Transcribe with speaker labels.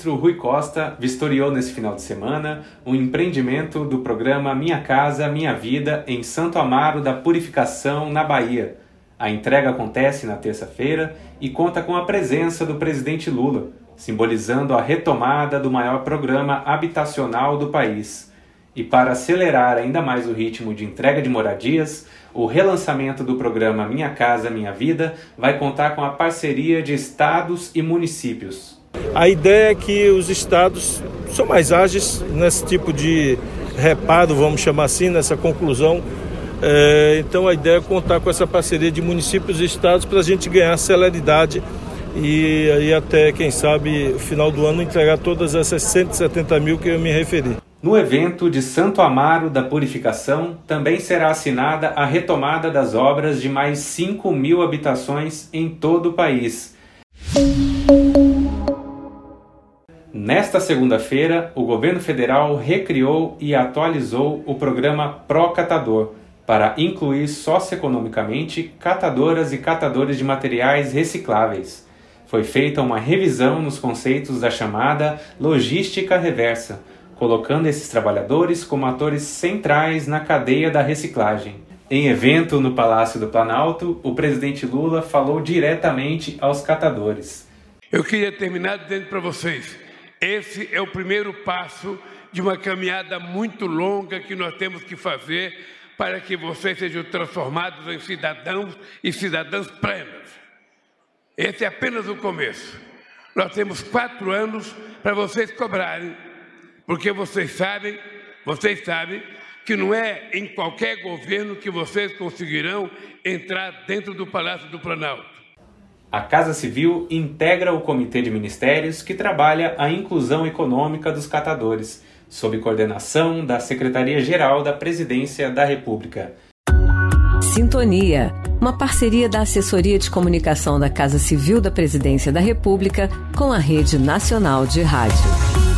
Speaker 1: ministro Rui Costa vistoriou nesse final de semana o empreendimento do programa Minha Casa, Minha Vida em Santo Amaro da Purificação, na Bahia. A entrega acontece na terça-feira e conta com a presença do presidente Lula, simbolizando a retomada do maior programa habitacional do país. E para acelerar ainda mais o ritmo de entrega de moradias, o relançamento do programa Minha Casa, Minha Vida vai contar com a parceria de estados e municípios.
Speaker 2: A ideia é que os estados são mais ágeis nesse tipo de reparo, vamos chamar assim, nessa conclusão. Então a ideia é contar com essa parceria de municípios e estados para a gente ganhar celeridade e aí até, quem sabe, no final do ano entregar todas essas 170 mil que eu me referi.
Speaker 1: No evento de Santo Amaro da Purificação, também será assinada a retomada das obras de mais 5 mil habitações em todo o país. Nesta segunda-feira, o governo federal recriou e atualizou o programa Pró Catador, para incluir socioeconomicamente catadoras e catadores de materiais recicláveis. Foi feita uma revisão nos conceitos da chamada logística reversa, colocando esses trabalhadores como atores centrais na cadeia da reciclagem. Em evento no Palácio do Planalto, o presidente Lula falou diretamente aos catadores.
Speaker 3: Eu queria terminar dizendo para vocês, esse é o primeiro passo de uma caminhada muito longa que nós temos que fazer para que vocês sejam transformados em cidadãos e cidadãs plenas. Esse é apenas o começo. Nós temos 4 anos para vocês cobrarem, porque vocês sabem que não é em qualquer governo que vocês conseguirão entrar dentro do Palácio do Planalto.
Speaker 1: A Casa Civil integra o Comitê de Ministérios que trabalha a inclusão econômica dos catadores, sob coordenação da Secretaria-Geral da Presidência da República.
Speaker 4: Sintonia, uma parceria da Assessoria de Comunicação da Casa Civil da Presidência da República com a Rede Nacional de Rádio.